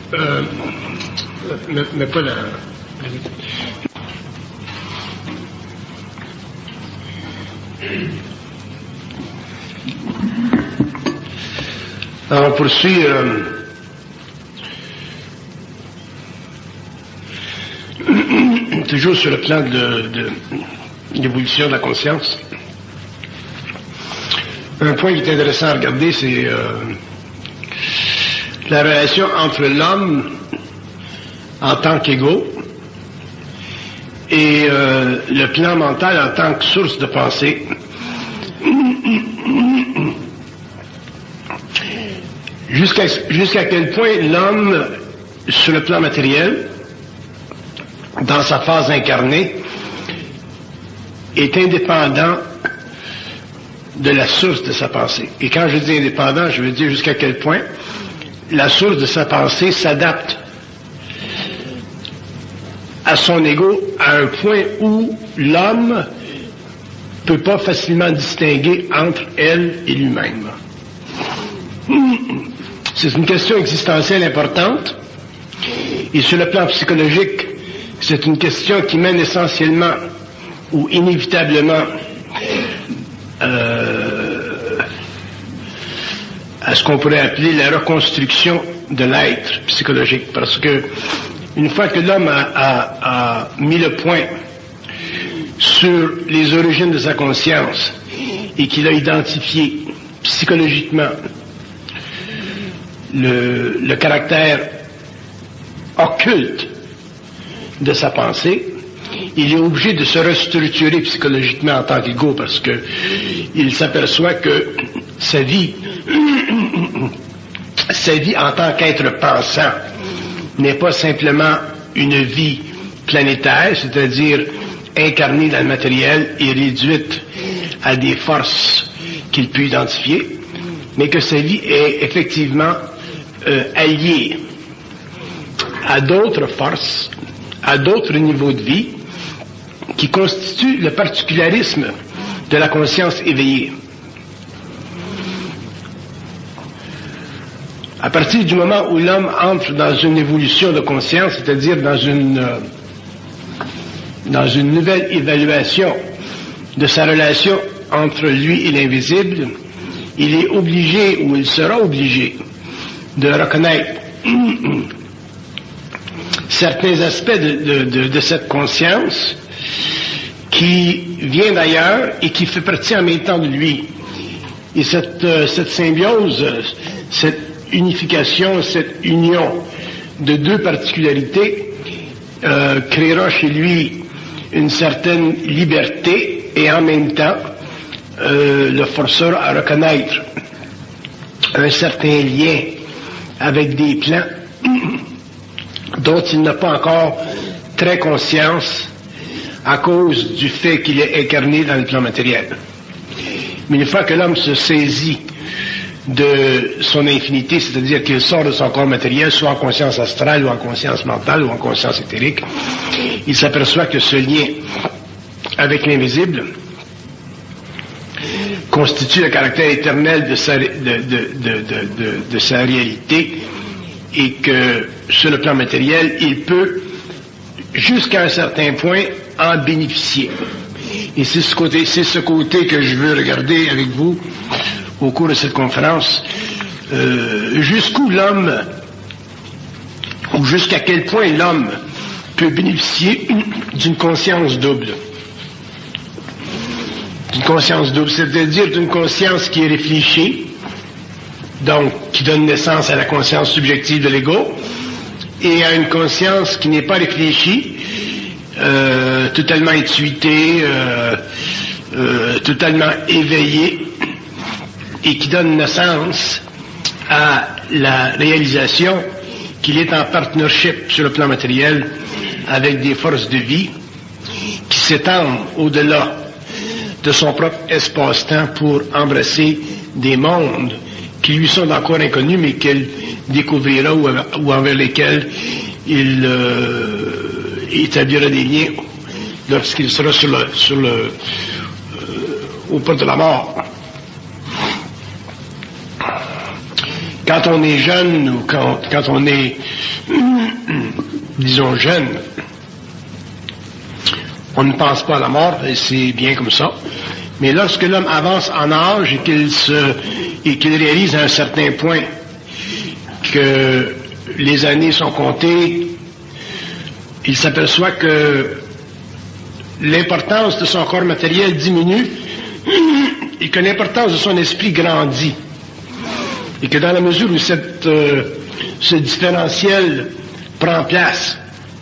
Mais pas la... Alors, on poursuit toujours sur le plan de l'évolution de la conscience. Un point qui est intéressant à regarder, c'est la relation entre l'homme en tant qu'ego et le plan mental en tant que source de pensée. Jusqu'à quel point l'homme, sur le plan matériel, dans sa phase incarnée, est indépendant de la source de sa pensée. Et quand je dis indépendant, je veux dire jusqu'à quel point la source de sa pensée s'adapte à son ego à un point où l'homme ne peut pas facilement distinguer entre elle et lui-même. C'est une question existentielle importante, et sur le plan psychologique, c'est une question qui mène essentiellement ou inévitablement à ce qu'on pourrait appeler la reconstruction de l'être psychologique, parce que une fois que l'homme a mis le point sur les origines de sa conscience et qu'il a identifié psychologiquement le caractère occulte de sa pensée, il est obligé de se restructurer psychologiquement en tant qu'ego, parce que il s'aperçoit que sa vie en tant qu'être pensant n'est pas simplement une vie planétaire, c'est-à-dire incarnée dans le matériel et réduite à des forces qu'il peut identifier, mais que sa vie est effectivement alliée à d'autres forces, à d'autres niveaux de vie, qui constituent le particularisme de la conscience éveillée. À partir du moment où l'homme entre dans une évolution de conscience, c'est-à-dire dans une nouvelle évaluation de sa relation entre lui et l'invisible, il est obligé, ou il sera obligé, de reconnaître certains aspects de cette conscience qui vient d'ailleurs et qui fait partie en même temps de lui. Et cette symbiose, cette unification, cette union de deux particularités créera chez lui une certaine liberté et en même temps le forcera à reconnaître un certain lien avec des plans dont il n'a pas encore très conscience à cause du fait qu'il est incarné dans le plan matériel. Mais une fois que l'homme se saisit de son infinité, c'est-à-dire qu'il sort de son corps matériel, soit en conscience astrale, ou en conscience mentale, ou en conscience éthérique, il s'aperçoit que ce lien avec l'invisible constitue le caractère éternel de sa réalité, et que sur le plan matériel, il peut, jusqu'à un certain point, en bénéficier. Et c'est ce côté que je veux regarder avec vous au cours de cette conférence, jusqu'où l'homme, ou jusqu'à quel point l'homme peut bénéficier d'une conscience double. D'une conscience double, c'est-à-dire d'une conscience qui est réfléchie, donc qui donne naissance à la conscience subjective de l'ego, et à une conscience qui n'est pas réfléchie, totalement intuitée, totalement éveillée, et qui donne naissance à la réalisation qu'il est en partnership sur le plan matériel avec des forces de vie qui s'étendent au-delà de son propre espace-temps pour embrasser des mondes qui lui sont encore inconnus, mais qu'il découvrira ou envers lesquels il établira des liens lorsqu'il sera au point de la mort. quand on est jeune ou quand on est, disons, jeune, on ne pense pas à la mort, et c'est bien comme ça. Mais lorsque l'homme avance en âge et qu'il réalise à un certain point que les années sont comptées, il s'aperçoit que l'importance de son corps matériel diminue et que l'importance de son esprit grandit. Et que dans la mesure où ce différentiel prend place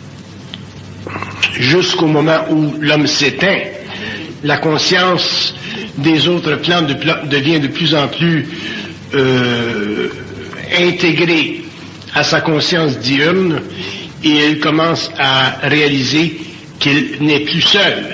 jusqu'au moment où l'homme s'éteint, la conscience des autres plans devient de plus en plus intégrée à sa conscience diurne et il commence à réaliser qu'il n'est plus seul.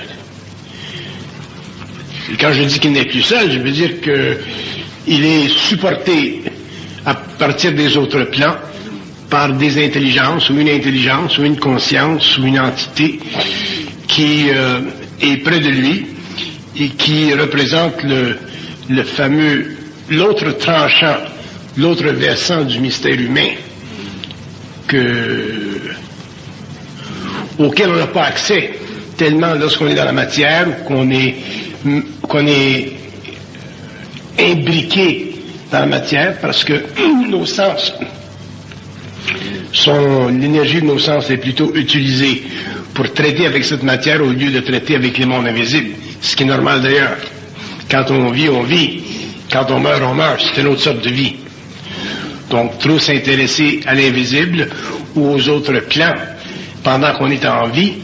Et quand je dis qu'il n'est plus seul, je veux dire qu'il est supporté à partir des autres plans par des intelligences ou une conscience ou une entité qui est près de lui et qui représente l'autre tranchant, l'autre versant du mystère humain auquel on n'a pas accès tellement lorsqu'on est dans la matière, qu'on est imbriqué dans la matière parce que nos sens l'énergie de nos sens est plutôt utilisée pour traiter avec cette matière au lieu de traiter avec les mondes invisibles. Ce qui est normal d'ailleurs. Quand on vit, on vit. Quand on meurt, c'est une autre sorte de vie. Donc, trop s'intéresser à l'invisible ou aux autres plans pendant qu'on est en vie,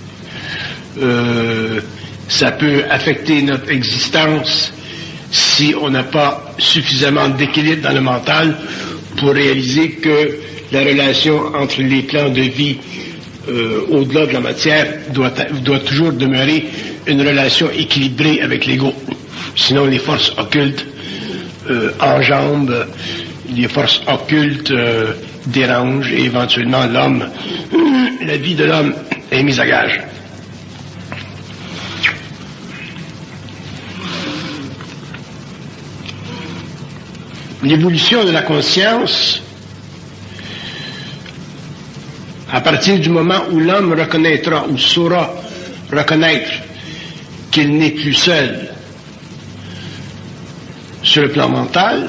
ça peut affecter notre existence si on n'a pas suffisamment d'équilibre dans le mental pour réaliser que la relation entre les plans de vie au-delà de la matière doit toujours demeurer une relation équilibrée avec l'ego. Sinon, les forces occultes enjambent, les forces occultes dérangent et éventuellement la vie de l'homme est mise à gage. L'évolution de la conscience, à partir du moment où l'homme reconnaîtra ou saura reconnaître qu'il n'est plus seul sur le plan mental,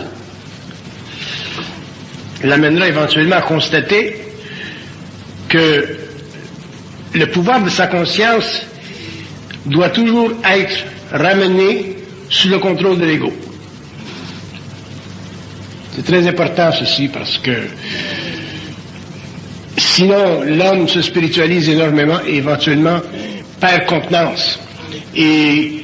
l'amènera éventuellement à constater que le pouvoir de sa conscience doit toujours être ramené sous le contrôle de l'ego. C'est très important ceci parce que sinon l'homme se spiritualise énormément et éventuellement perd contenance. Et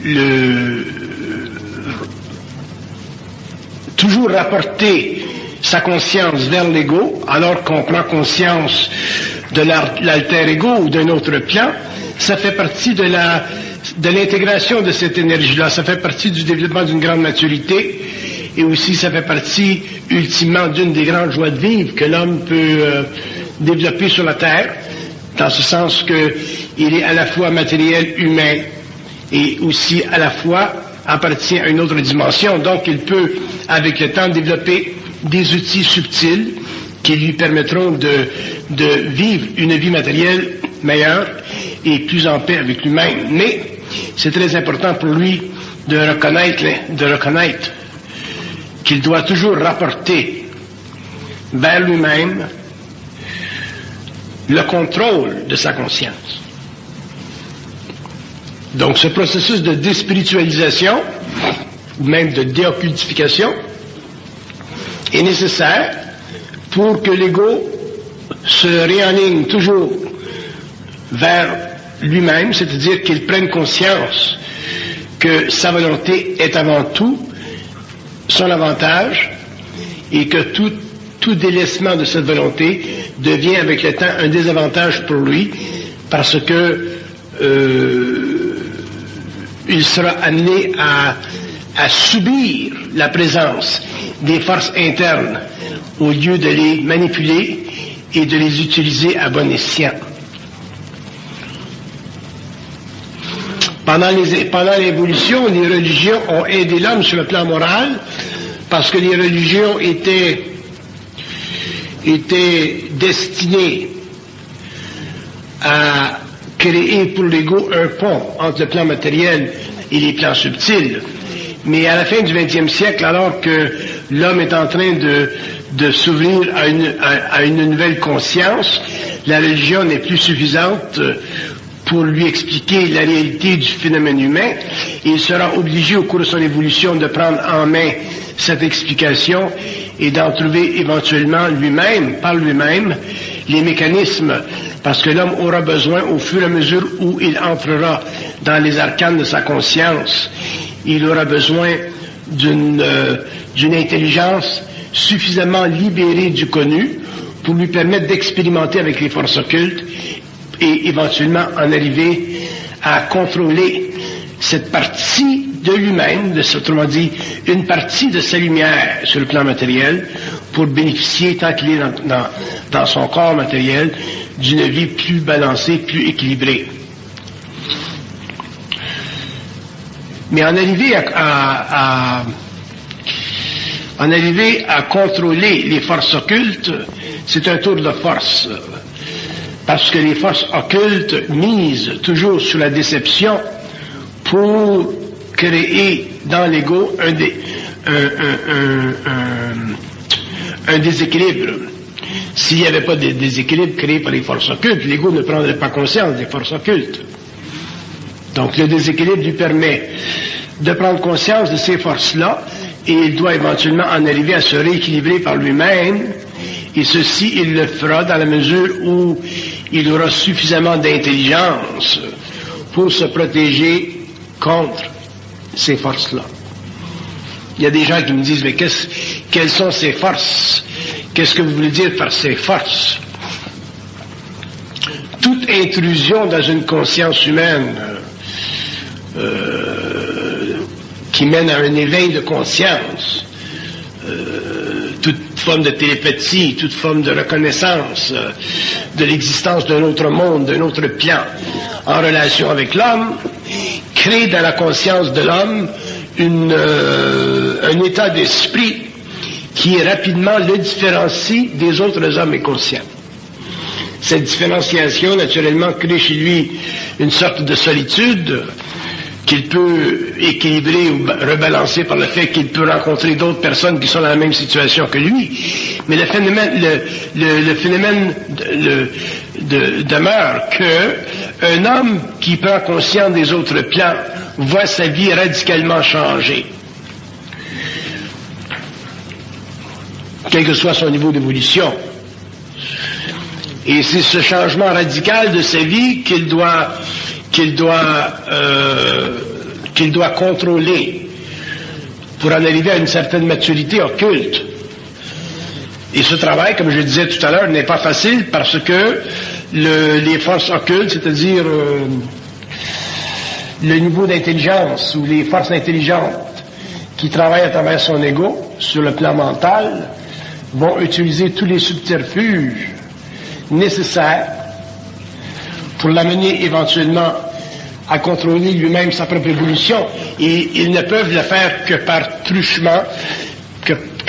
toujours rapporter sa conscience vers l'ego, alors qu'on prend conscience de l'alter ego ou d'un autre plan, ça fait partie de l'intégration de cette énergie-là, ça fait partie du développement d'une grande maturité, et aussi ça fait partie ultimement d'une des grandes joies de vivre que l'homme peut développer sur la Terre, dans ce sens qu'il est à la fois matériel, humain, et aussi à la fois appartient à une autre dimension. Donc il peut, avec le temps, développer des outils subtils qui lui permettront de vivre une vie matérielle meilleure et plus en paix avec lui-même. Mais c'est très important pour lui de reconnaître qu'il doit toujours rapporter vers lui-même le contrôle de sa conscience. Donc ce processus de déspiritualisation, ou même de déoccultification, est nécessaire pour que l'ego se réaligne toujours vers lui-même, c'est-à-dire qu'il prenne conscience que sa volonté est avant tout son avantage et que tout délaissement de cette volonté devient avec le temps un désavantage pour lui parce que il sera amené à subir la présence des forces internes au lieu de les manipuler et de les utiliser à bon escient. Pendant l'évolution, les religions ont aidé l'homme sur le plan moral parce que les religions étaient était destiné à créer pour l'ego un pont entre le plan matériel et les plans subtils. Mais à la fin du 20e siècle, alors que l'homme est en train de s'ouvrir à une nouvelle conscience, la religion n'est plus suffisante pour lui expliquer la réalité du phénomène humain. Il sera obligé au cours de son évolution de prendre en main cette explication et d'en trouver éventuellement lui-même, par lui-même, les mécanismes, parce que l'homme aura besoin, au fur et à mesure où il entrera dans les arcanes de sa conscience, il aura besoin d'une intelligence suffisamment libérée du connu pour lui permettre d'expérimenter avec les forces occultes et éventuellement en arriver à contrôler cette partie de lui-même, autrement dit, une partie de sa lumière sur le plan matériel, pour bénéficier, tant qu'il est dans son corps matériel, d'une vie plus balancée, plus équilibrée. Mais en arriver à contrôler les forces occultes, c'est un tour de force. Parce que les forces occultes misent toujours sur la déception pour créer dans l'ego un déséquilibre. S'il n'y avait pas de déséquilibre créé par les forces occultes, l'ego ne prendrait pas conscience des forces occultes. Donc le déséquilibre lui permet de prendre conscience de ces forces-là, et il doit éventuellement en arriver à se rééquilibrer par lui-même, et ceci il le fera dans la mesure où il aura suffisamment d'intelligence pour se protéger contre ces forces-là. Il y a des gens qui me disent, mais quelles sont ces forces? Qu'est-ce que vous voulez dire par ces forces? Toute intrusion dans une conscience humaine qui mène à un éveil de conscience, toute forme de télépathie, toute forme de reconnaissance de l'existence d'un autre monde, d'un autre plan en relation avec l'homme, crée dans la conscience de l'homme un état d'esprit qui rapidement le différencie des autres hommes inconscients. Cette différenciation, naturellement, crée chez lui une sorte de solitude qu'il peut équilibrer ou rebalancer par le fait qu'il peut rencontrer d'autres personnes qui sont dans la même situation que lui. Mais le phénomène demeure qu'un homme qui prend conscience des autres plans voit sa vie radicalement changer, quel que soit son niveau d'évolution. Et c'est ce changement radical de sa vie qu'il doit contrôler pour en arriver à une certaine maturité occulte. Et ce travail, comme je le disais tout à l'heure, n'est pas facile parce que les forces occultes, c'est-à-dire le niveau d'intelligence ou les forces intelligentes qui travaillent à travers son ego sur le plan mental, vont utiliser tous les subterfuges nécessaires pour l'amener éventuellement à contrôler lui-même sa propre évolution. Et ils ne peuvent le faire que par truchement, que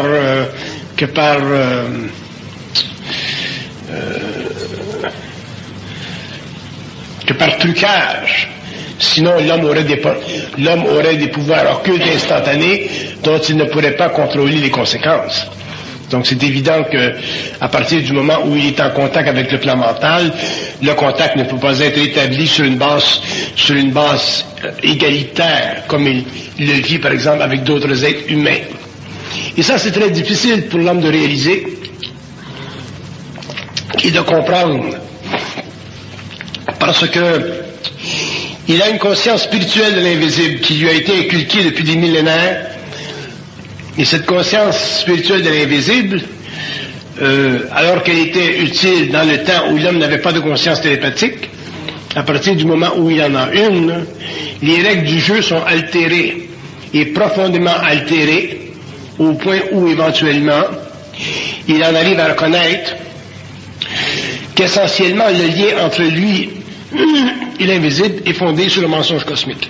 par trucage. Sinon, l'homme aurait des pouvoirs occultes instantanés dont il ne pourrait pas contrôler les conséquences. Donc c'est évident que à partir du moment où il est en contact avec le plan mental, le contact ne peut pas être établi sur une base égalitaire, comme il le vit par exemple avec d'autres êtres humains. Et ça, c'est très difficile pour l'homme de réaliser et de comprendre, parce que il a une conscience spirituelle de l'invisible qui lui a été inculquée depuis des millénaires. Et cette conscience spirituelle de l'invisible, alors qu'elle était utile dans le temps où l'homme n'avait pas de conscience télépathique, à partir du moment où il en a une, les règles du jeu sont altérées, et profondément altérées, au point où éventuellement il en arrive à reconnaître qu'essentiellement le lien entre lui et l'invisible est fondé sur le mensonge cosmique.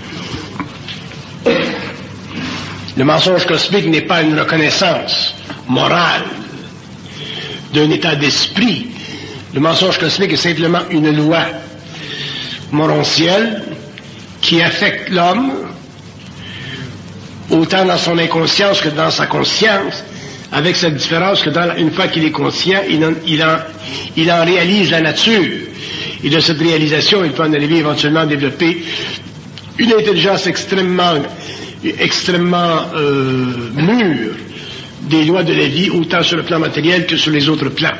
Le mensonge cosmique n'est pas une reconnaissance morale, d'un état d'esprit. Le mensonge cosmique est simplement une loi morontielle qui affecte l'homme autant dans son inconscience que dans sa conscience, avec cette différence que une fois qu'il est conscient, il en réalise la nature. Et de cette réalisation, il peut en arriver éventuellement à développer une intelligence extrêmement mûre des lois de la vie, autant sur le plan matériel que sur les autres plans.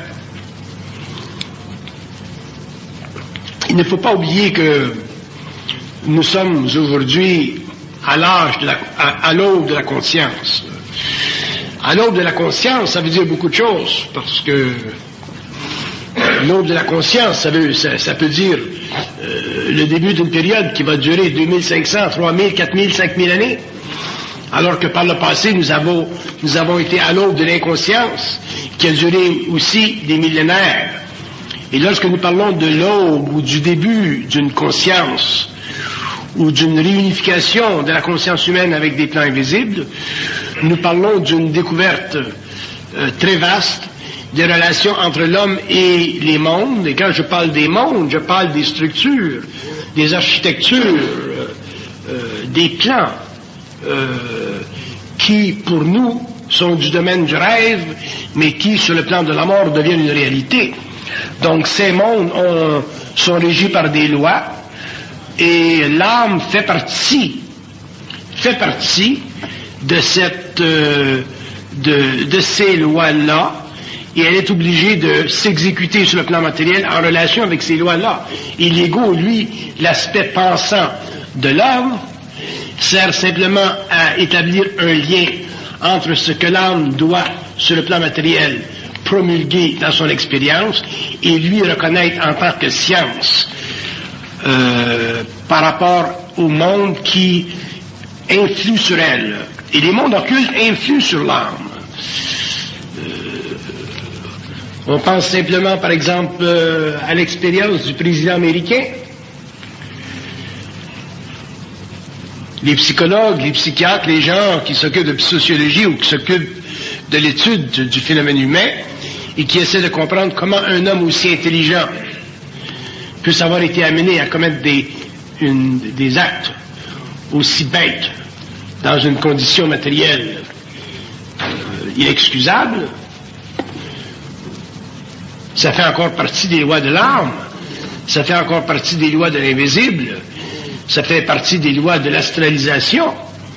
Il ne faut pas oublier que nous sommes aujourd'hui à l'aube de la conscience. À l'aube de la conscience, ça veut dire beaucoup de choses, parce que l'aube de la conscience, ça peut dire le début d'une période qui va durer 2500, 3000, 4000, 5000 années, alors que par le passé, nous avons été à l'aube de l'inconscience, qui a duré aussi des millénaires. Et lorsque nous parlons de l'aube ou du début d'une conscience, ou d'une réunification de la conscience humaine avec des plans invisibles, nous parlons d'une découverte très vaste des relations entre l'homme et les mondes. Et quand je parle des mondes, je parle des structures, des architectures, des plans qui, pour nous, sont du domaine du rêve, mais qui, sur le plan de la mort, deviennent une réalité. Donc, ces mondes sont régis par des lois, et l'âme fait partie de ces lois-là, et elle est obligée de s'exécuter sur le plan matériel en relation avec ces lois-là. Et l'ego, lui, l'aspect pensant de l'âme, sert simplement à établir un lien entre ce que l'âme doit, sur le plan matériel, promulguer dans son expérience, et lui reconnaître en tant que science, par rapport au monde qui influe sur elle. Et les mondes occultes influent sur l'âme. On pense simplement, par exemple, à l'expérience du président américain. Les psychologues, les psychiatres, les gens qui s'occupent de sociologie ou qui s'occupent de l'étude du phénomène humain et qui essaient de comprendre comment un homme aussi intelligent peut avoir été amené à commettre des actes aussi bêtes dans une condition matérielle inexcusable. Ça fait encore partie des lois de l'âme, ça fait encore partie des lois de l'invisible, ça fait partie des lois de l'astralisation.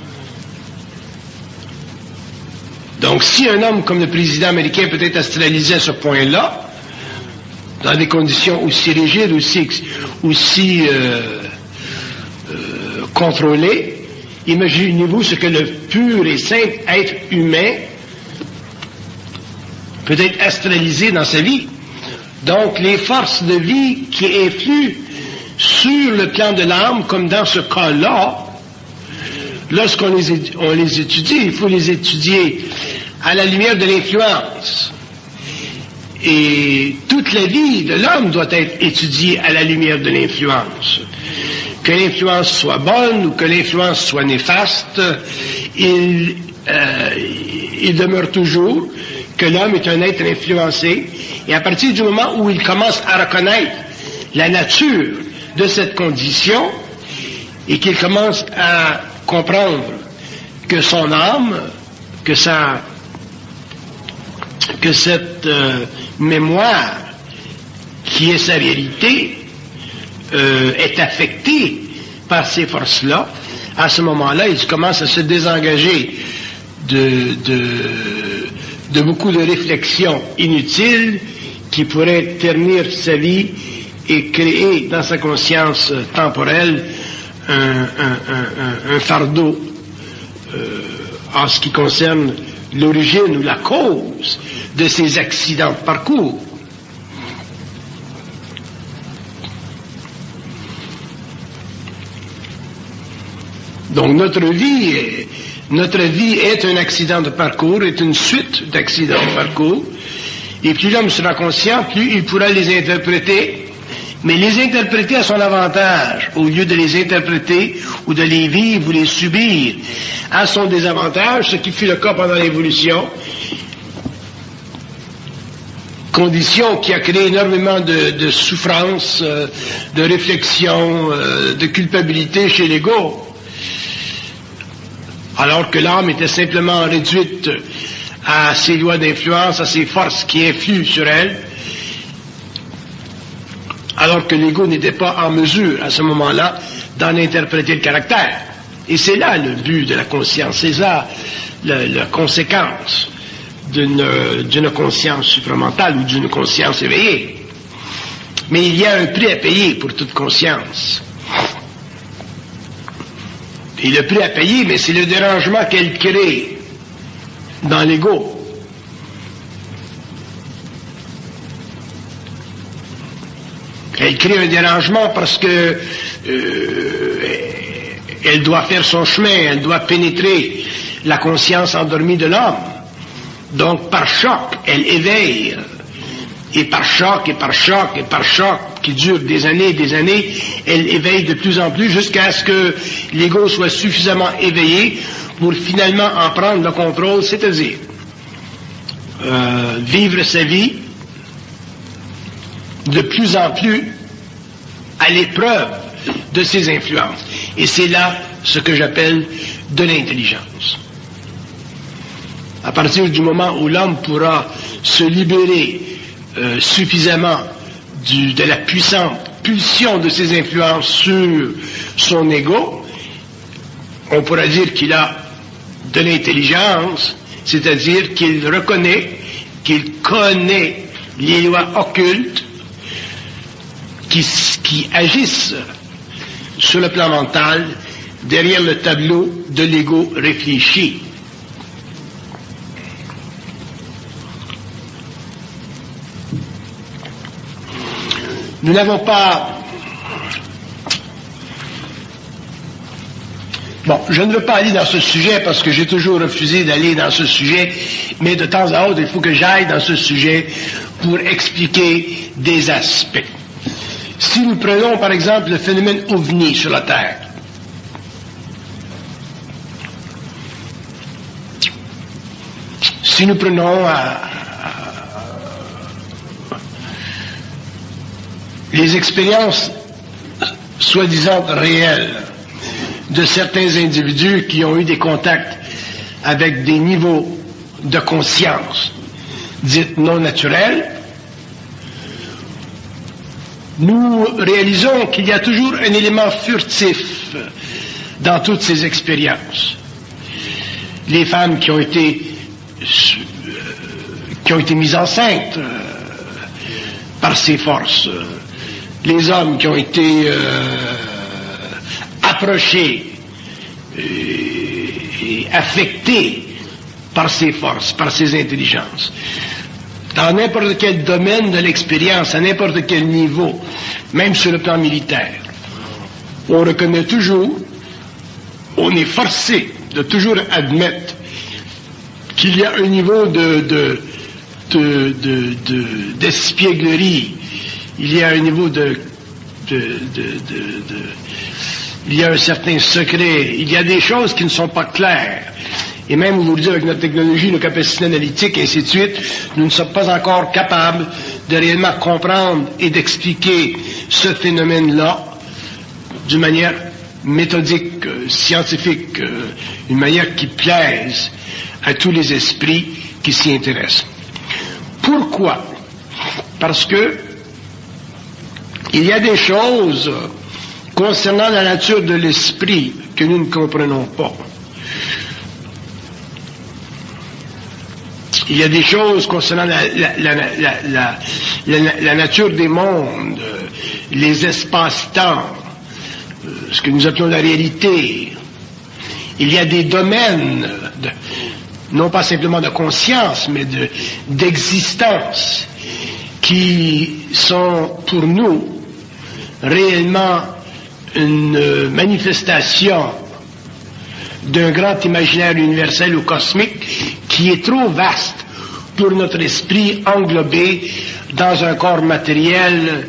Donc si un homme comme le président américain peut être astralisé à ce point-là, dans des conditions aussi rigides, aussi contrôlées, imaginez-vous ce que le pur et simple être humain peut être astralisé dans sa vie. Donc les forces de vie qui influent sur le plan de l'âme, comme dans ce cas-là, lorsqu'on les étudie, il faut les étudier à la lumière de l'influence. Et toute la vie de l'homme doit être étudiée à la lumière de l'influence. Que l'influence soit bonne ou que l'influence soit néfaste, il demeure toujours que l'homme est un être influencé. Et à partir du moment où il commence à reconnaître la nature de cette condition et qu'il commence à comprendre que son âme, que cette mémoire qui est sa réalité est affectée par ces forces-là, à ce moment-là, il commence à se désengager de beaucoup de réflexions inutiles qui pourraient ternir sa vie et créer dans sa conscience temporelle un fardeau en ce qui concerne l'origine ou la cause de ces accidents de parcours. Donc notre vie est un accident de parcours, est une suite d'accidents de parcours, et plus l'homme sera conscient, plus il pourra les interpréter, mais les interpréter à son avantage, au lieu de les interpréter ou de les vivre ou les subir à son désavantage, ce qui fut le cas pendant l'évolution, condition qui a créé énormément de souffrance, de réflexion, de culpabilité chez l'ego, alors que l'âme était simplement réduite à ses lois d'influence, à ses forces qui influent sur elle, alors que l'ego n'était pas en mesure, à ce moment-là, d'en interpréter le caractère. Et c'est là le but de la conscience, c'est là la conséquence d'une conscience supramentale ou d'une conscience éveillée. Mais il y a un prix à payer pour toute conscience. Et le prix à payer, mais c'est le dérangement qu'elle crée dans l'ego. Elle crée un dérangement parce que elle doit faire son chemin, elle doit pénétrer la conscience endormie de l'homme. Donc, par choc, elle éveille. Et par choc, et par choc, et par choc, qui dure des années, elle éveille de plus en plus jusqu'à ce que l'ego soit suffisamment éveillé pour finalement en prendre le contrôle, c'est-à-dire vivre sa vie de plus en plus à l'épreuve de ses influences. Et c'est là ce que j'appelle de l'intelligence. À partir du moment où l'homme pourra se libérer suffisamment de la puissante pulsion de ses influences sur son ego, on pourra dire qu'il a de l'intelligence, c'est-à-dire qu'il reconnaît, qu'il connaît les lois occultes qui agissent sur le plan mental derrière le tableau de l'ego réfléchi. Nous n'avons pas... Bon, je ne veux pas aller dans ce sujet parce que j'ai toujours refusé d'aller dans ce sujet, mais de temps à autre, il faut que j'aille dans ce sujet pour expliquer des aspects. Si nous prenons par exemple le phénomène ovni sur la Terre, si nous prenons les expériences soi-disant réelles de certains individus qui ont eu des contacts avec des niveaux de conscience dites non naturels, nous réalisons qu'il y a toujours un élément furtif dans toutes ces expériences. Les femmes qui ont été mises enceintes par ces forces, les hommes qui ont été approchés et affectés par ces forces, par ces intelligences. Dans n'importe quel domaine de l'expérience, à n'importe quel niveau, même sur le plan militaire, on reconnaît toujours, on est forcé de toujours admettre qu'il y a un niveau d'espièglerie, il y a un niveau il y a un certain secret, il y a des choses qui ne sont pas claires. Et même aujourd'hui, avec notre technologie, nos capacités analytiques, et ainsi de suite, nous ne sommes pas encore capables de réellement comprendre et d'expliquer ce phénomène-là d'une manière méthodique, scientifique, une manière qui plaise à tous les esprits qui s'y intéressent. Pourquoi? Parce que il y a des choses concernant la nature de l'esprit que nous ne comprenons pas. Il y a des choses concernant la nature des mondes, les espaces-temps, ce que nous appelons la réalité. Il y a des domaines, non pas simplement de conscience, mais d'existence, qui sont pour nous réellement une manifestation d'un grand imaginaire universel ou cosmique qui est trop vaste pour notre esprit englobé dans un corps matériel,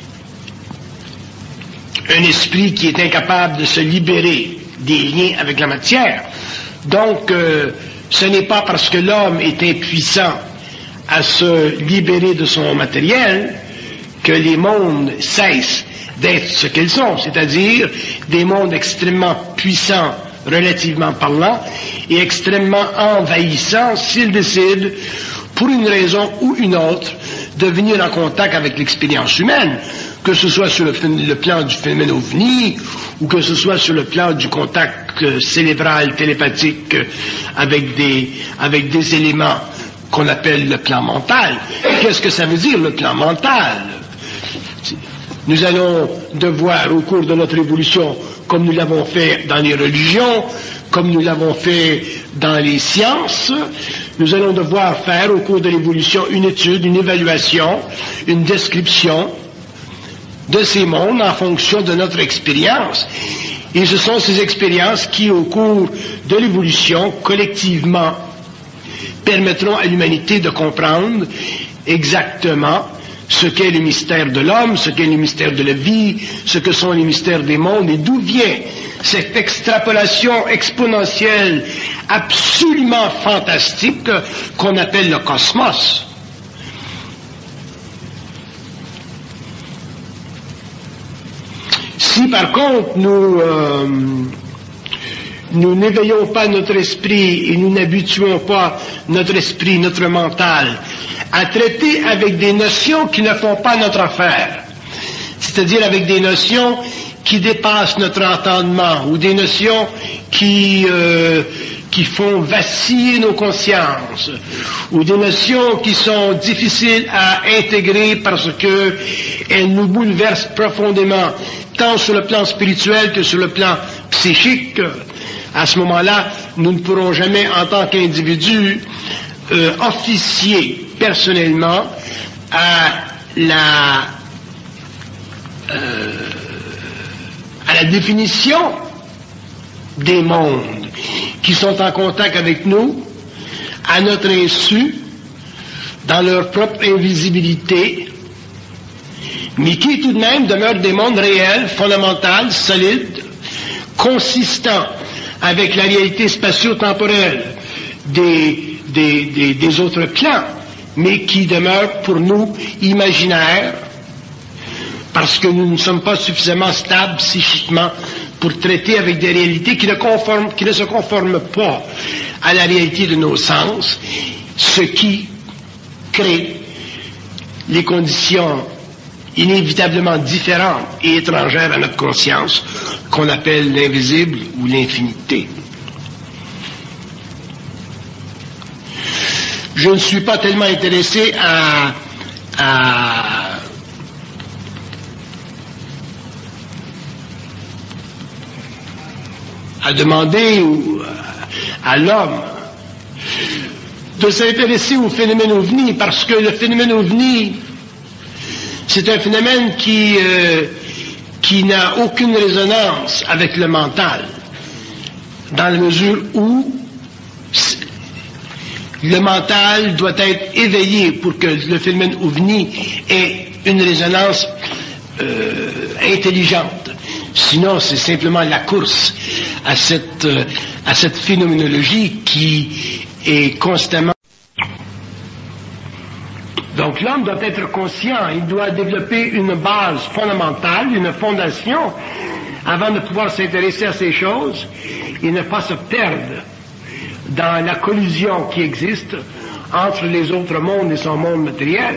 un esprit qui est incapable de se libérer des liens avec la matière. Donc, ce n'est pas parce que l'homme est impuissant à se libérer de son matériel que les mondes cessent d'être ce qu'ils sont, c'est-à-dire des mondes extrêmement puissants, relativement parlant, et extrêmement envahissants s'ils décident, pour une raison ou une autre, de venir en contact avec l'expérience humaine, que ce soit sur le plan du phénomène ovni, ou que ce soit sur le plan du contact cérébral, télépathique, avec des éléments qu'on appelle le plan mental. Qu'est-ce que ça veut dire, le plan mental? Nous allons devoir, au cours de notre évolution, comme nous l'avons fait dans les religions, comme nous l'avons fait dans les sciences, nous allons devoir faire, au cours de l'évolution, une étude, une évaluation, une description de ces mondes en fonction de notre expérience. Et ce sont ces expériences qui, au cours de l'évolution, collectivement, permettront à l'humanité de comprendre exactement ce qu'est le mystère de l'homme, ce qu'est le mystère de la vie, ce que sont les mystères des mondes et d'où vient cette extrapolation exponentielle absolument fantastique qu'on appelle le cosmos. Si par contre nous n'éveillons pas notre esprit et nous n'habituons pas notre esprit, notre mental, à traiter avec des notions qui ne font pas notre affaire, c'est-à-dire avec des notions qui dépassent notre entendement ou des notions qui font vaciller nos consciences ou des notions qui sont difficiles à intégrer parce que elles nous bouleversent profondément, tant sur le plan spirituel que sur le plan psychique. À ce moment-là, nous ne pourrons jamais, en tant qu'individus, officier personnellement à la définition des mondes qui sont en contact avec nous, à notre insu, dans leur propre invisibilité, mais qui tout de même demeurent des mondes réels, fondamentaux, solides, consistants avec la réalité spatio-temporelle des autres plans, mais qui demeurent pour nous imaginaires, parce que nous ne sommes pas suffisamment stables psychiquement pour traiter avec des réalités qui ne se conforment pas à la réalité de nos sens, ce qui crée les conditions inévitablement différentes et étrangères à notre conscience, qu'on appelle l'invisible ou l'infinité. Je ne suis pas tellement intéressé à demander à l'homme de s'intéresser au phénomène ovni, parce que le phénomène ovni, c'est un phénomène qui n'a aucune résonance avec le mental, dans la mesure où le mental doit être éveillé pour que le phénomène ovni ait une résonance intelligente. Sinon, c'est simplement la course à cette phénoménologie qui est constamment... Donc l'homme doit être conscient, il doit développer une base fondamentale, une fondation, avant de pouvoir s'intéresser à ces choses et ne pas se perdre dans la collision qui existe entre les autres mondes et son monde matériel.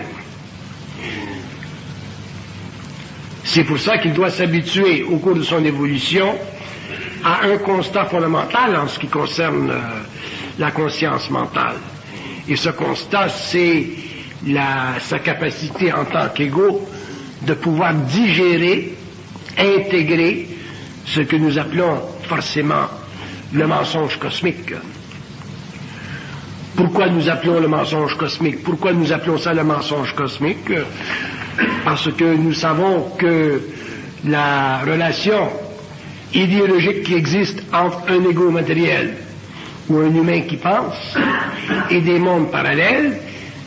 C'est pour ça qu'il doit s'habituer au cours de son évolution à un constat fondamental en ce qui concerne la conscience mentale. Et ce constat, c'est sa capacité en tant qu'ego de pouvoir digérer, intégrer ce que nous appelons forcément le mensonge cosmique. Pourquoi nous appelons le mensonge cosmique? Pourquoi nous appelons ça le mensonge cosmique? Parce que nous savons que la relation idéologique qui existe entre un ego matériel ou un humain qui pense et des mondes parallèles,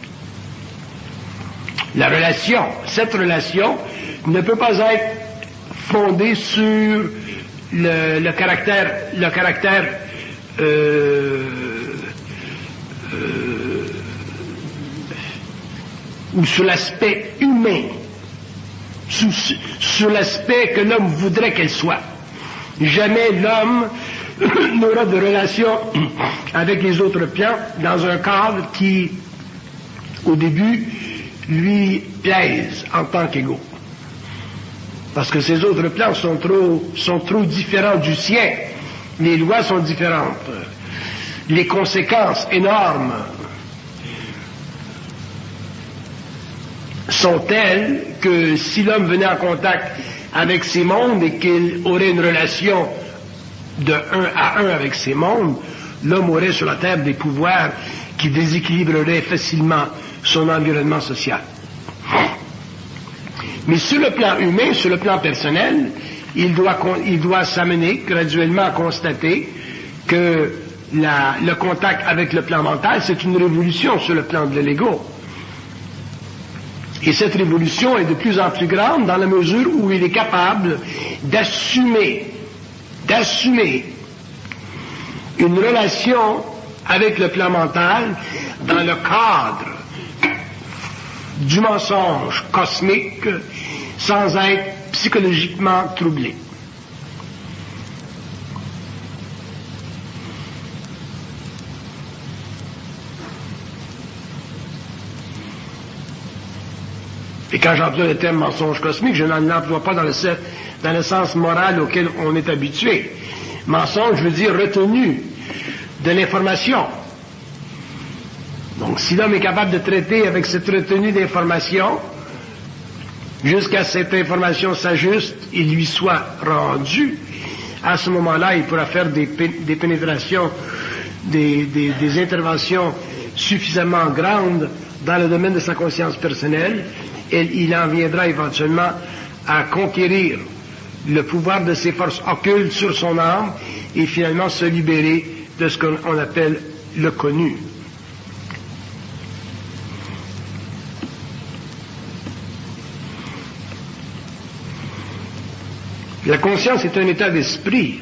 cette relation ne peut pas être fondée sur le caractère ou sur l'aspect humain, sur l'aspect que l'homme voudrait qu'elle soit. Jamais l'homme n'aura de relation avec les autres plans dans un cadre qui, au début, lui plaise en tant qu'égaux. Parce que ces autres plans sont trop différents du sien. Les lois sont différentes. Les conséquences énormes sont telles que si l'homme venait en contact avec ces mondes et qu'il aurait une relation de 1 à 1 avec ces mondes, l'homme aurait sur la terre des pouvoirs qui déséquilibreraient facilement son environnement social. Mais sur le plan humain, sur le plan personnel, il doit s'amener graduellement à constater que le contact avec le plan mental, c'est une révolution sur le plan de l'ego. Et cette révolution est de plus en plus grande dans la mesure où il est capable d'assumer une relation avec le plan mental dans le cadre du mensonge cosmique sans être psychologiquement troublé. Et quand j'emploie le terme mensonge cosmique, je n'en emploie pas dans le sens moral auquel on est habitué. Mensonge veut dire retenue de l'information. Donc si l'homme est capable de traiter avec cette retenue d'information, jusqu'à ce que cette information s'ajuste et lui soit rendue, à ce moment-là, il pourra faire des pénétrations, des interventions suffisamment grandes dans le domaine de sa conscience personnelle, et il en viendra éventuellement à conquérir le pouvoir de ses forces occultes sur son âme et finalement se libérer de ce qu'on appelle le connu. La conscience est un état d'esprit.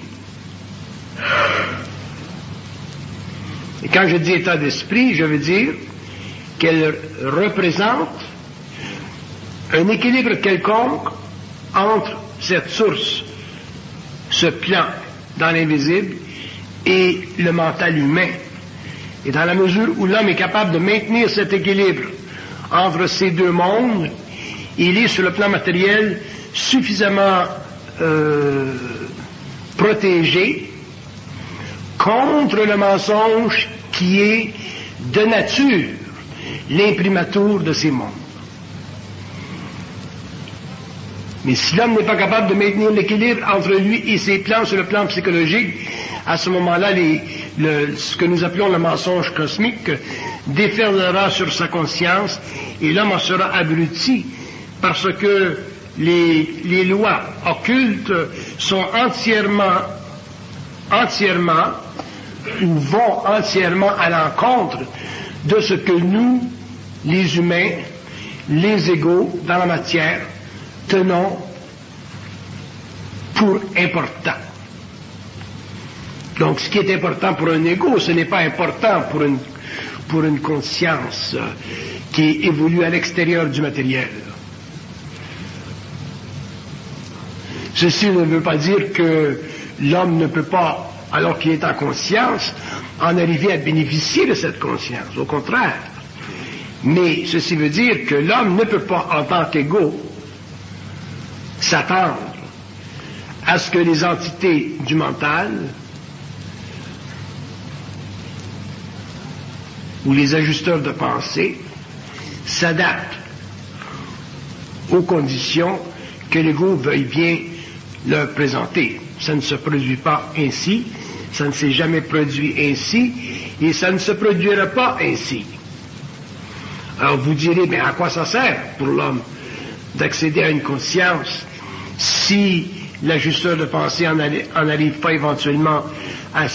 Et quand je dis état d'esprit, je veux dire qu'elle représente un équilibre quelconque entre cette source, ce plan dans l'invisible, et le mental humain. Et dans la mesure où l'homme est capable de maintenir cet équilibre entre ces deux mondes, il est sur le plan matériel suffisamment protégé contre le mensonge qui est de nature l'imprimatur de ces mondes. Mais si l'homme n'est pas capable de maintenir l'équilibre entre lui et ses plans sur le plan psychologique, à ce moment-là, ce que nous appelons le mensonge cosmique déferlera sur sa conscience et l'homme en sera abruti parce que les lois occultes sont entièrement ou vont entièrement à l'encontre de ce que nous, les humains, les égaux dans la matière, tenons pour important. Donc, ce qui est important pour un égo, ce n'est pas important pour une conscience qui évolue à l'extérieur du matériel. Ceci ne veut pas dire que l'homme ne peut pas, alors qu'il est en conscience, en arriver à bénéficier de cette conscience. Au contraire. Mais ceci veut dire que l'homme ne peut pas, en tant qu'égo, s'attendre à ce que les entités du mental ou les ajusteurs de pensée s'adaptent aux conditions que l'ego veuille bien leur présenter. Ça ne se produit pas ainsi, ça ne s'est jamais produit ainsi, et ça ne se produira pas ainsi. Alors vous direz, mais à quoi ça sert pour l'homme d'accéder à une conscience si l'ajusteur de pensée en arrive pas éventuellement à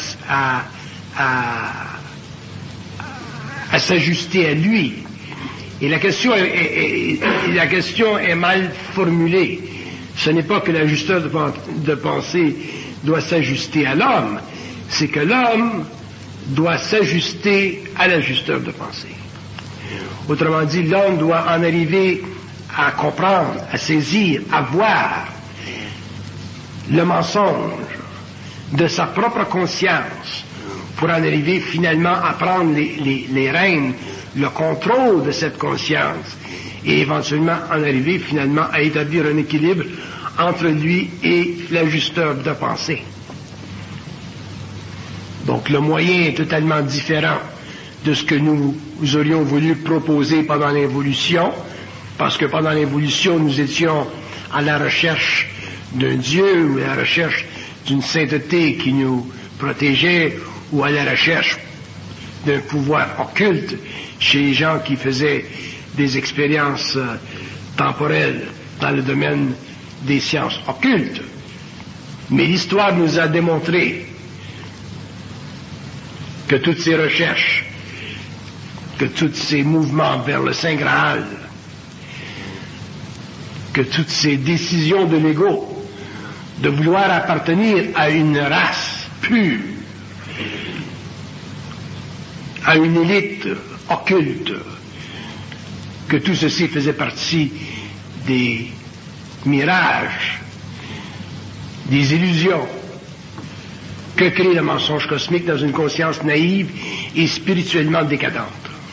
s'ajuster à lui? Et la question est mal formulée. Ce n'est pas que l'ajusteur de pensée doit s'ajuster à l'homme, c'est que l'homme doit s'ajuster à l'ajusteur de pensée. Autrement dit, l'homme doit en arriver à comprendre, à saisir, à voir le mensonge de sa propre conscience pour en arriver finalement à prendre les rênes, le contrôle de cette conscience et éventuellement en arriver finalement à établir un équilibre entre lui et l'ajusteur de pensée. Donc le moyen est totalement différent de ce que nous aurions voulu proposer pendant l'évolution, parce que pendant l'évolution, nous étions à la recherche d'un Dieu ou à la recherche d'une sainteté qui nous protégeait ou à la recherche d'un pouvoir occulte chez les gens qui faisaient des expériences temporelles dans le domaine des sciences occultes. Mais l'histoire nous a démontré que toutes ces recherches, que tous ces mouvements vers le Saint Graal, que toutes ces décisions de l'ego de vouloir appartenir à une race pure, à une élite occulte, que tout ceci faisait partie des mirages, des illusions que crée le mensonge cosmique dans une conscience naïve et spirituellement décadente.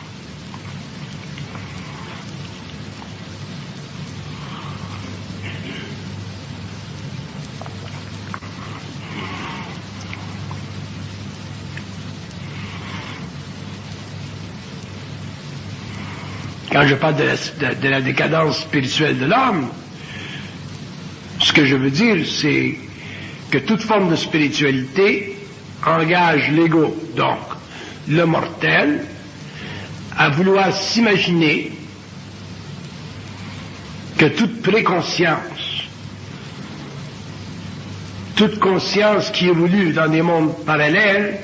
Quand je parle de la décadence spirituelle de l'homme, ce que je veux dire, c'est que toute forme de spiritualité engage l'ego, donc le mortel, à vouloir s'imaginer que toute préconscience, toute conscience qui évolue dans des mondes parallèles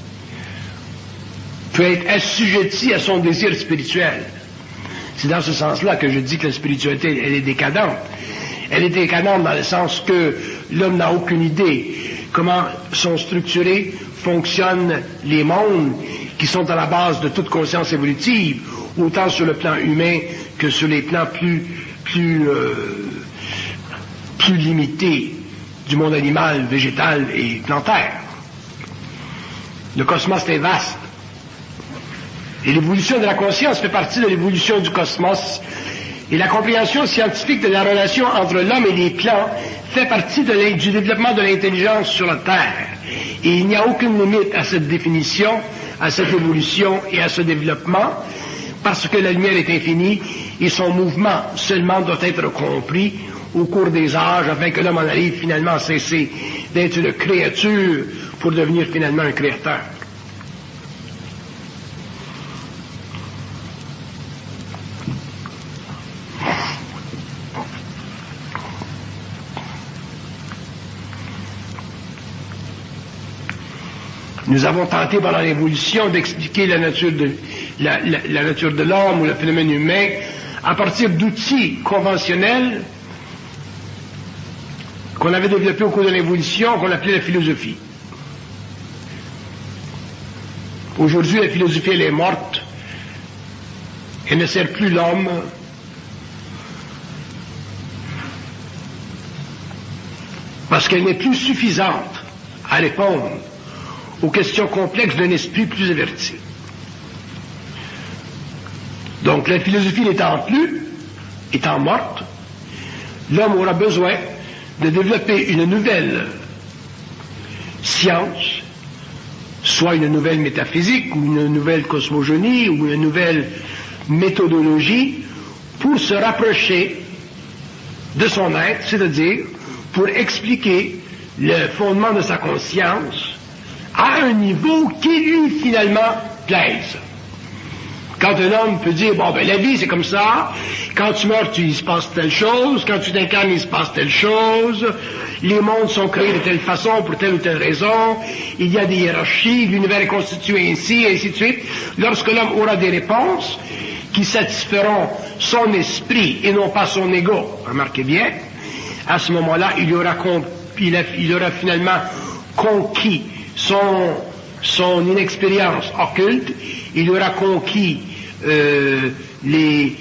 peut être assujettie à son désir spirituel. C'est dans ce sens-là que je dis que la spiritualité, elle est décadente. Elle est décadente dans le sens que l'homme n'a aucune idée comment sont structurés, fonctionnent les mondes qui sont à la base de toute conscience évolutive, autant sur le plan humain que sur les plans plus limités du monde animal, végétal et plantaire. Le cosmos est vaste. Et l'évolution de la conscience fait partie de l'évolution du cosmos. Et la compréhension scientifique de la relation entre l'homme et les plants fait partie du développement de l'intelligence sur la Terre. Et il n'y a aucune limite à cette définition, à cette évolution et à ce développement, parce que la lumière est infinie et son mouvement seulement doit être compris au cours des âges afin que l'homme en arrive finalement à cesser d'être une créature pour devenir finalement un créateur. Nous avons tenté pendant l'évolution d'expliquer la nature de l'homme ou le phénomène humain à partir d'outils conventionnels qu'on avait développés au cours de l'évolution, qu'on appelait la philosophie. Aujourd'hui, la philosophie, elle est morte. Elle ne sert plus l'homme. Parce qu'elle n'est plus suffisante à répondre aux questions complexes d'un esprit plus averti. Donc la philosophie n'étant plus, étant morte, l'homme aura besoin de développer une nouvelle science, soit une nouvelle métaphysique, ou une nouvelle cosmogonie, ou une nouvelle méthodologie, pour se rapprocher de son être, c'est-à-dire pour expliquer le fondement de sa conscience à un niveau qui lui finalement plaise. Quand un homme peut dire, bon ben la vie c'est comme ça, quand tu meurs il se passe telle chose, quand tu t'incarnes il se passe telle chose, les mondes sont créés de telle façon pour telle ou telle raison, il y a des hiérarchies, l'univers est constitué ainsi, et ainsi de suite. Lorsque l'homme aura des réponses qui satisferont son esprit et non pas son ego, remarquez bien, à ce moment-là il aura finalement conquis son inexpérience occulte, il aura conquis les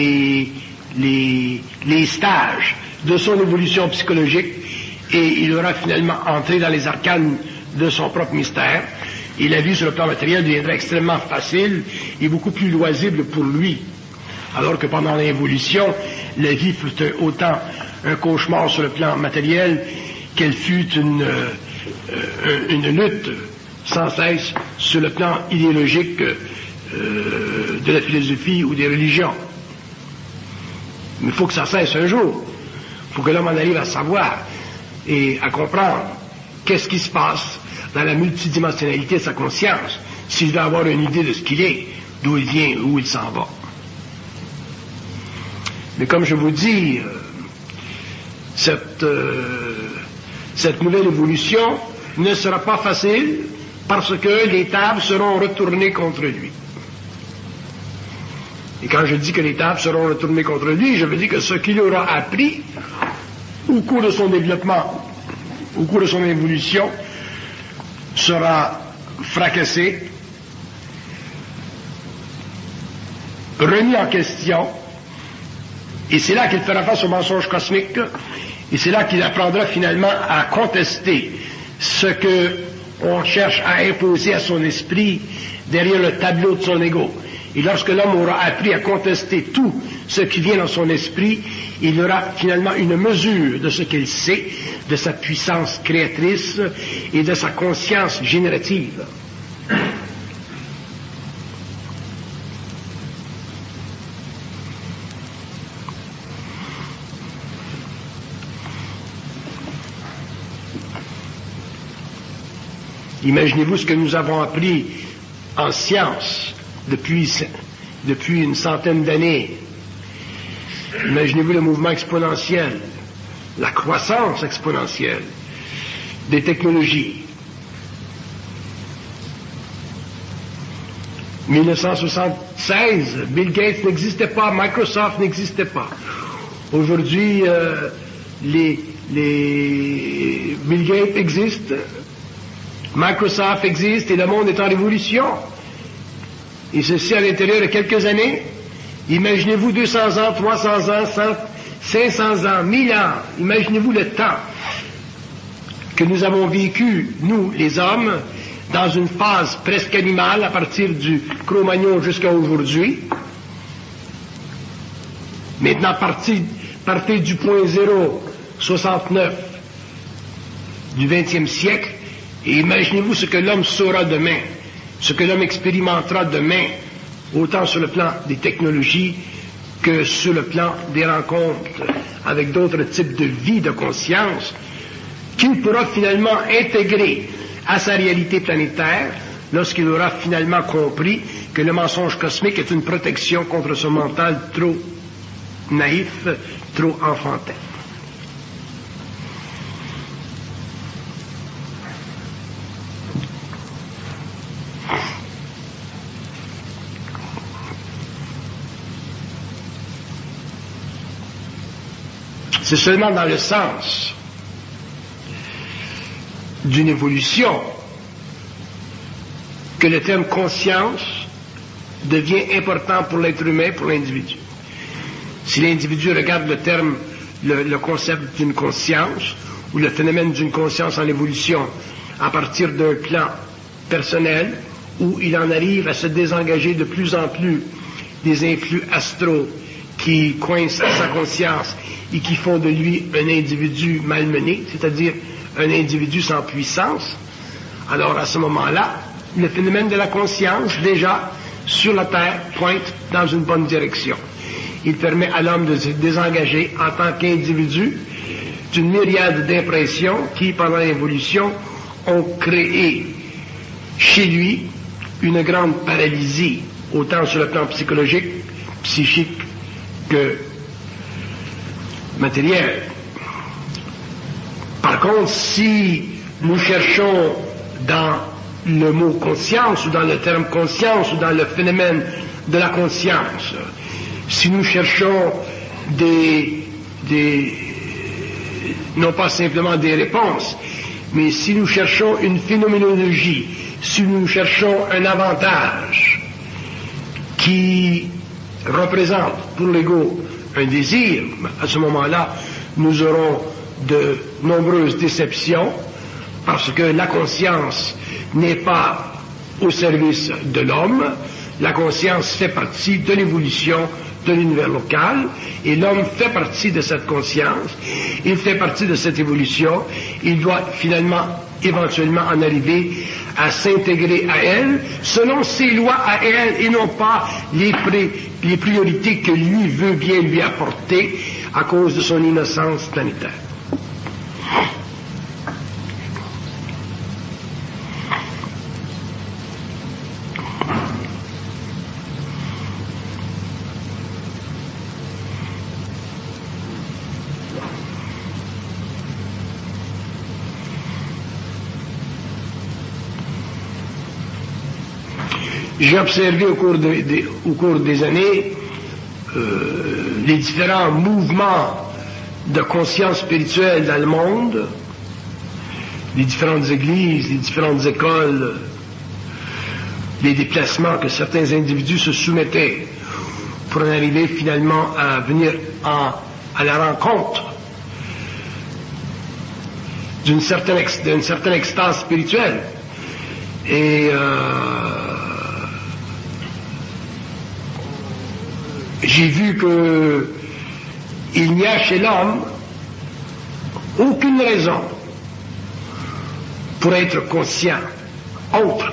stages de son évolution psychologique, et il aura finalement entré dans les arcanes de son propre mystère, et la vie sur le plan matériel deviendra extrêmement facile et beaucoup plus loisible pour lui. Alors que pendant l'évolution, la vie fut autant un cauchemar sur le plan matériel qu'elle fut une lutte sans cesse sur le plan idéologique de la philosophie ou des religions. Mais il faut que ça cesse un jour. Il faut que l'homme en arrive à savoir et à comprendre qu'est-ce qui se passe dans la multidimensionnalité de sa conscience, s'il veut avoir une idée de ce qu'il est, d'où il vient, où il s'en va. Mais comme je vous dis, cette nouvelle évolution ne sera pas facile parce que les tables seront retournées contre lui. Et quand je dis que les tables seront retournées contre lui, je veux dire que ce qu'il aura appris au cours de son développement, au cours de son évolution, sera fracassé, remis en question, et c'est là qu'il fera face au mensonge cosmique, et c'est là qu'il apprendra finalement à contester ce que on cherche à imposer à son esprit derrière le tableau de son ego. Et lorsque l'homme aura appris à contester tout ce qui vient dans son esprit, il aura finalement une mesure de ce qu'il sait, de sa puissance créatrice et de sa conscience générative. Imaginez-vous ce que nous avons appris en science depuis une centaine d'années. Imaginez-vous le mouvement exponentiel, la croissance exponentielle des technologies. 1976, Bill Gates n'existait pas, Microsoft n'existait pas. Aujourd'hui, Bill Gates existe, Microsoft existe et le monde est en révolution. Et ceci à l'intérieur de quelques années. Imaginez-vous 200 ans, 300 ans, 500 ans, 1000 ans. Imaginez-vous le temps que nous avons vécu, nous, les hommes, dans une phase presque animale à partir du Cro-Magnon jusqu'à aujourd'hui. Maintenant, partez du point 0, 69 du 20e siècle, et imaginez-vous ce que l'homme saura demain, ce que l'homme expérimentera demain, autant sur le plan des technologies que sur le plan des rencontres avec d'autres types de vie, de conscience, qu'il pourra finalement intégrer à sa réalité planétaire lorsqu'il aura finalement compris que le mensonge cosmique est une protection contre son mental trop naïf, trop enfantin. C'est seulement dans le sens d'une évolution que le terme conscience devient important pour l'être humain, pour l'individu. Si l'individu regarde le terme, le concept d'une conscience, ou le phénomène d'une conscience en évolution à partir d'un plan personnel, où il en arrive à se désengager de plus en plus des influx astraux qui coincent sa conscience et qui font de lui un individu malmené, c'est-à-dire un individu sans puissance, alors à ce moment-là, le phénomène de la conscience, déjà, sur la Terre, pointe dans une bonne direction. Il permet à l'homme de se désengager en tant qu'individu d'une myriade d'impressions qui, pendant l'évolution, ont créé chez lui une grande paralysie, autant sur le plan psychologique, psychique que matériel. Par contre, si nous cherchons dans le mot conscience, ou dans le terme conscience, ou dans le phénomène de la conscience, si nous cherchons non pas simplement des réponses, mais si nous cherchons une phénoménologie, si nous cherchons un avantage qui représente pour l'ego un désir, à ce moment-là, nous aurons de nombreuses déceptions parce que la conscience n'est pas au service de l'homme. La conscience fait partie de l'évolution de l'univers local et l'homme fait partie de cette conscience. Il fait partie de cette évolution. Il doit finalement, éventuellement en arriver à s'intégrer à elle selon ses lois à elle et non pas les priorités que lui veut bien lui apporter à cause de son innocence planétaire. J'ai observé au cours des années les différents mouvements de conscience spirituelle dans le monde, les différentes églises, les différentes écoles, les déplacements que certains individus se soumettaient pour en arriver finalement à venir à la rencontre d'une certaine extase spirituelle. Et j'ai vu que il n'y a chez l'homme aucune raison pour être conscient autre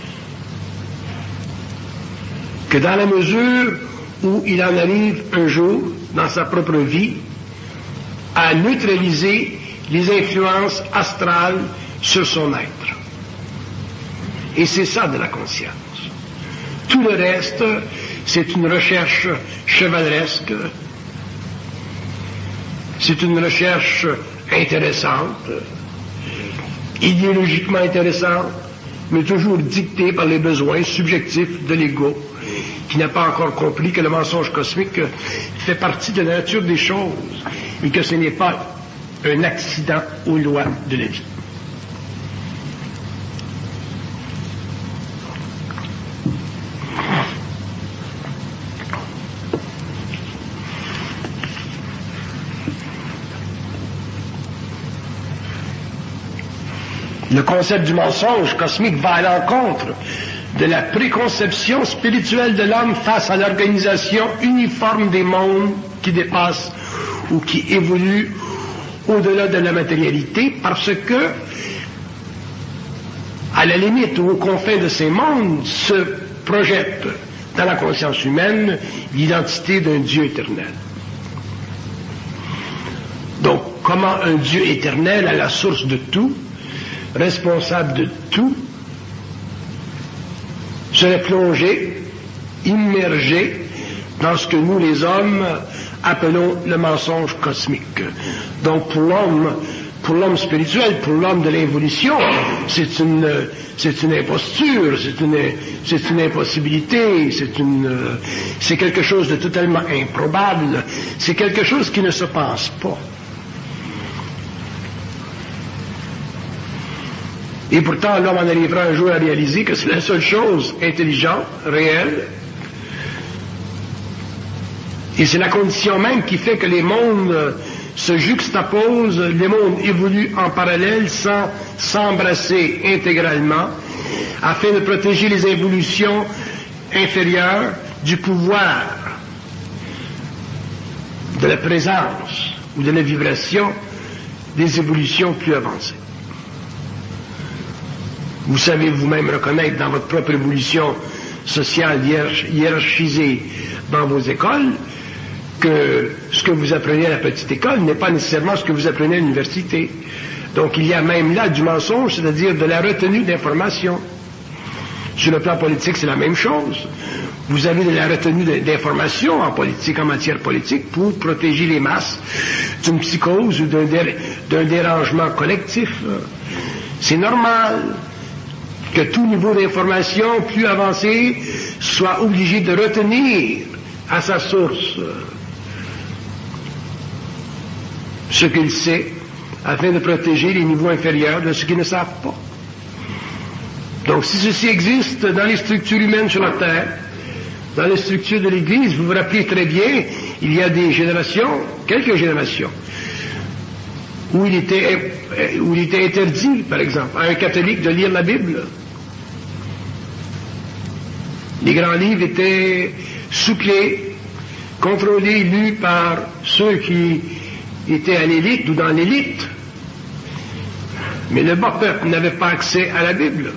que dans la mesure où il en arrive un jour dans sa propre vie à neutraliser les influences astrales sur son être. Et c'est ça de la conscience. Tout le reste, c'est une recherche chevaleresque, c'est une recherche intéressante, idéologiquement intéressante, mais toujours dictée par les besoins subjectifs de l'ego, qui n'a pas encore compris que le mensonge cosmique fait partie de la nature des choses et que ce n'est pas un accident aux lois de la vie. Le concept du mensonge cosmique va à l'encontre de la préconception spirituelle de l'homme face à l'organisation uniforme des mondes qui dépassent ou qui évoluent au-delà de la matérialité, parce que, à la limite ou aux confins de ces mondes, se projette dans la conscience humaine l'identité d'un Dieu éternel. Donc, comment un Dieu éternel à la source de tout, responsable de tout, serait plongé, immergé dans ce que nous, les hommes, appelons le mensonge cosmique. Donc pour l'homme spirituel, pour l'homme de l'évolution, c'est une imposture, c'est une impossibilité, c'est quelque chose de totalement improbable, c'est quelque chose qui ne se pense pas. Et pourtant, l'homme en arrivera un jour à réaliser que c'est la seule chose intelligente, réelle. Et c'est la condition même qui fait que les mondes se juxtaposent, les mondes évoluent en parallèle sans s'embrasser intégralement, afin de protéger les évolutions inférieures du pouvoir, de la présence ou de la vibration des évolutions plus avancées. Vous savez vous-même reconnaître dans votre propre évolution sociale hiérarchisée dans vos écoles que ce que vous apprenez à la petite école n'est pas nécessairement ce que vous apprenez à l'université. Donc il y a même là du mensonge, c'est-à-dire de la retenue d'informations. Sur le plan politique, c'est la même chose. Vous avez de la retenue d'informations en politique, en matière politique, pour protéger les masses d'une psychose ou d'un dérangement collectif. C'est normal que tout niveau d'information plus avancé soit obligé de retenir à sa source ce qu'il sait, afin de protéger les niveaux inférieurs de ceux qui ne savent pas. Donc si ceci existe dans les structures humaines sur la Terre, dans les structures de l'Église. Vous vous rappelez très bien, il y a des générations, quelques générations, où il était interdit, par exemple, à un catholique de lire la Bible. Les grands livres étaient souclés, contrôlés, lus par ceux qui étaient à l'élite ou dans l'élite. Mais le bas peuple n'avait pas accès à la Bible.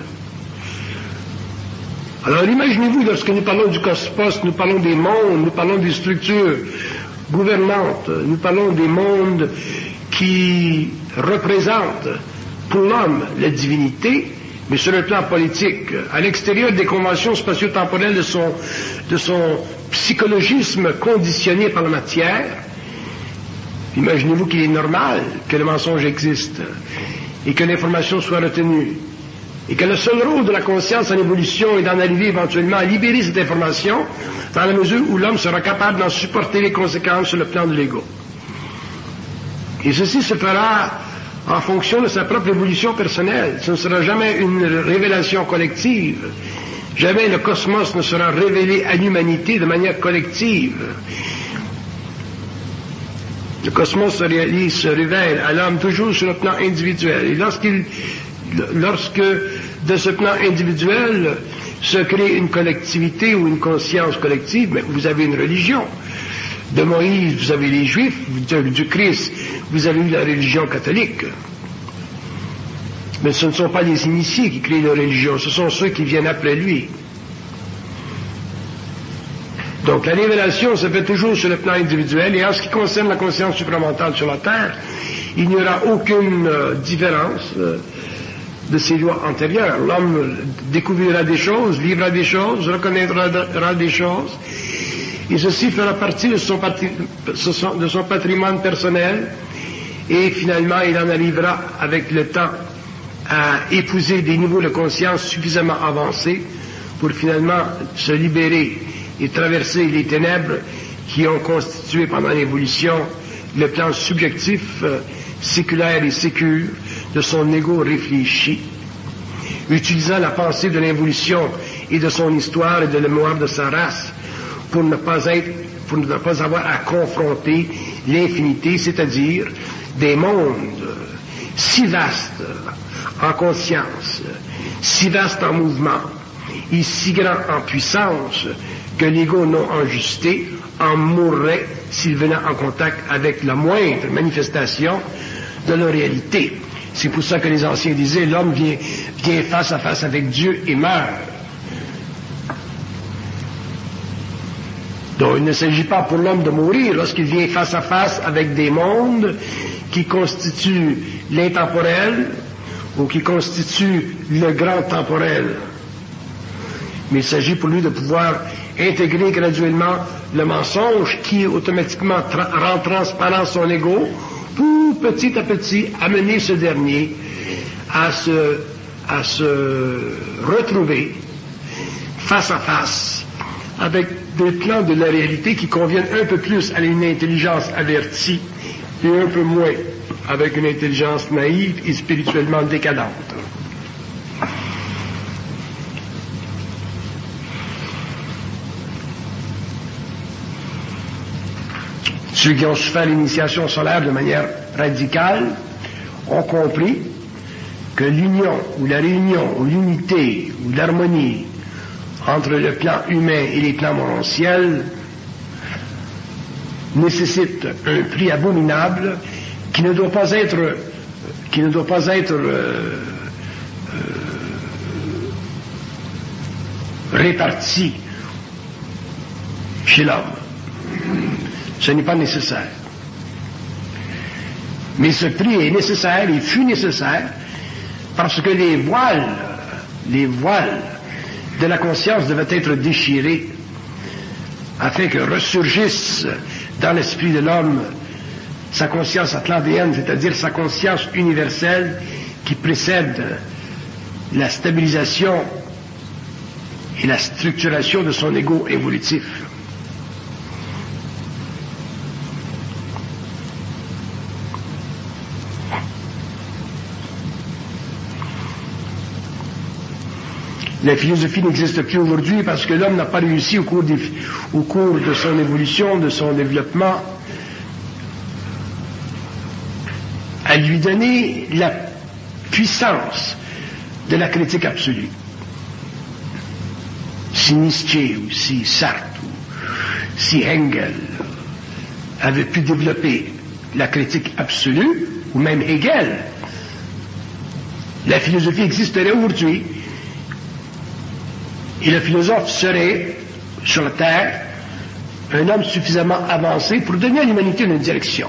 Alors imaginez-vous, lorsque nous parlons du cosmos, nous parlons des mondes, nous parlons des structures gouvernantes, nous parlons des mondes qui représentent pour l'homme la divinité, mais sur le plan politique, à l'extérieur des conventions spatio-temporelles de son psychologisme conditionné par la matière, imaginez-vous qu'il est normal que le mensonge existe et que l'information soit retenue, et que le seul rôle de la conscience en évolution est d'en arriver éventuellement à libérer cette information dans la mesure où l'homme sera capable d'en supporter les conséquences sur le plan de l'ego. Et ceci se fera en fonction de sa propre évolution personnelle. Ce ne sera jamais une révélation collective. Jamais le cosmos ne sera révélé à l'humanité de manière collective. Le cosmos se révèle à l'homme toujours sur le plan individuel. Et lorsque de ce plan individuel se crée une collectivité ou une conscience collective, mais vous avez une religion. De Moïse, vous avez les Juifs, du Christ, vous avez eu la religion catholique. Mais ce ne sont pas les initiés qui créent la religion, ce sont ceux qui viennent après lui. Donc la révélation se fait toujours sur le plan individuel, et en ce qui concerne la conscience supramentale sur la Terre, il n'y aura aucune différence de ses lois antérieures. L'homme découvrira des choses, vivra des choses, reconnaîtra des choses, et ceci fera partie de son patrimoine personnel, et finalement il en arrivera avec le temps à épouser des niveaux de conscience suffisamment avancés pour finalement se libérer et traverser les ténèbres qui ont constitué pendant l'évolution le plan subjectif, séculaire et sécure de son ego réfléchi, utilisant la pensée de l'évolution et de son histoire et de la mémoire de sa race pour ne pas avoir à confronter l'infinité, c'est-à-dire des mondes si vastes en conscience, si vastes en mouvement et si grands en puissance que l'ego non ajusté en mourrait s'il venait en contact avec la moindre manifestation de la réalité. C'est pour ça que les anciens disaient, l'homme vient face à face avec Dieu et meurt. Donc il ne s'agit pas pour l'homme de mourir lorsqu'il vient face à face avec des mondes qui constituent l'intemporel ou qui constituent le grand temporel. Mais il s'agit pour lui de pouvoir intégrer graduellement le mensonge qui automatiquement rend transparent son ego pour petit à petit amener ce dernier à se retrouver face à face avec des plans de la réalité qui conviennent un peu plus à une intelligence avertie et un peu moins avec une intelligence naïve et spirituellement décadente. Ceux qui ont su faire l'initiation solaire de manière radicale ont compris que l'union ou la réunion ou l'unité ou l'harmonie entre le plan humain et les plans morontiels nécessite un prix abominable qui ne doit pas être réparti chez l'homme. Ce n'est pas nécessaire. Mais ce prix est nécessaire et fut nécessaire parce que les voiles de la conscience devaient être déchirés afin que ressurgisse dans l'esprit de l'homme sa conscience atlantéenne, c'est-à-dire sa conscience universelle qui précède la stabilisation et la structuration de son ego évolutif. La philosophie n'existe plus aujourd'hui parce que l'homme n'a pas réussi au cours de son évolution, de son développement, à lui donner la puissance de la critique absolue. Si Nietzsche ou si Sartre ou si Hegel avaient pu développer la critique absolue, ou même Hegel, la philosophie existerait aujourd'hui et le philosophe serait, sur la Terre, un homme suffisamment avancé pour donner à l'humanité une direction.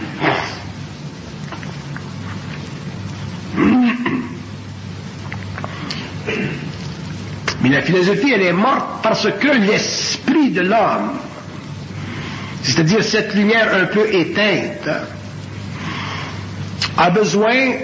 Mais la philosophie, elle est morte parce que l'esprit de l'homme, c'est-à-dire cette lumière un peu éteinte, a besoin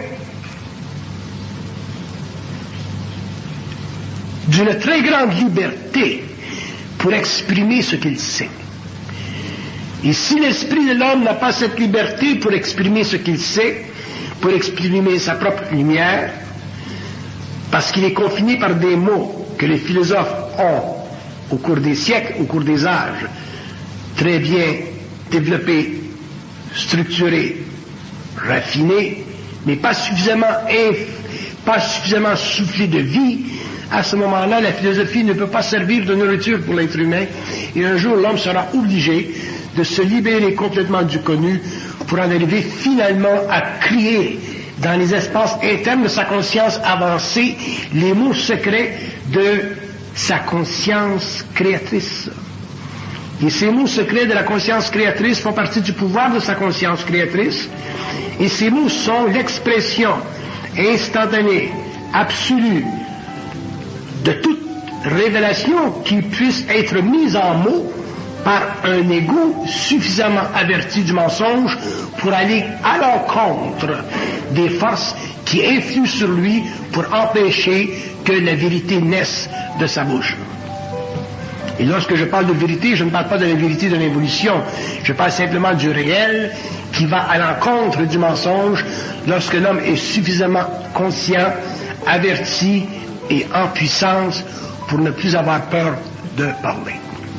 d'une très grande liberté pour exprimer ce qu'il sait. Et si l'esprit de l'homme n'a pas cette liberté pour exprimer ce qu'il sait, pour exprimer sa propre lumière, parce qu'il est confiné par des mots que les philosophes ont, au cours des siècles, au cours des âges, très bien développés, structurés, raffinés, mais pas suffisamment soufflés de vie, à ce moment-là, la philosophie ne peut pas servir de nourriture pour l'être humain, et un jour, l'homme sera obligé de se libérer complètement du connu pour en arriver finalement à crier dans les espaces internes de sa conscience avancée les mots secrets de sa conscience créatrice. Et ces mots secrets de la conscience créatrice font partie du pouvoir de sa conscience créatrice, et ces mots sont l'expression instantanée, absolue, de toute révélation qui puisse être mise en mots par un ego suffisamment averti du mensonge pour aller à l'encontre des forces qui influent sur lui pour empêcher que la vérité naisse de sa bouche. Et lorsque je parle de vérité, je ne parle pas de la vérité de l'évolution, je parle simplement du réel qui va à l'encontre du mensonge lorsque l'homme est suffisamment conscient, averti et en puissance pour ne plus avoir peur de parler.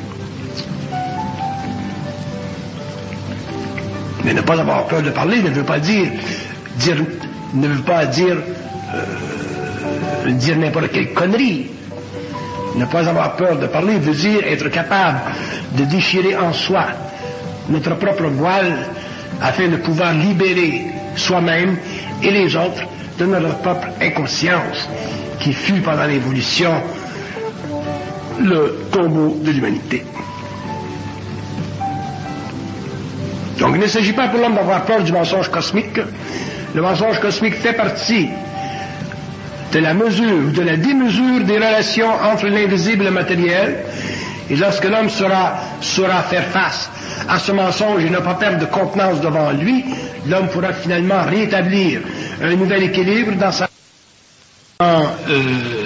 Mais ne pas avoir peur de parler ne veut pas dire n'importe quelle connerie. Ne pas avoir peur de parler veut dire être capable de déchirer en soi notre propre voile afin de pouvoir libérer soi-même et les autres de notre propre inconscience qui fut pendant l'évolution le tombeau de l'humanité. Donc il ne s'agit pas pour l'homme d'avoir peur du mensonge cosmique. Le mensonge cosmique fait partie de la mesure, de la démesure des relations entre l'invisible et le matériel. Et lorsque l'homme saura faire face à ce mensonge et ne pas perdre de contenance devant lui, l'homme pourra finalement rétablir un nouvel équilibre dans sa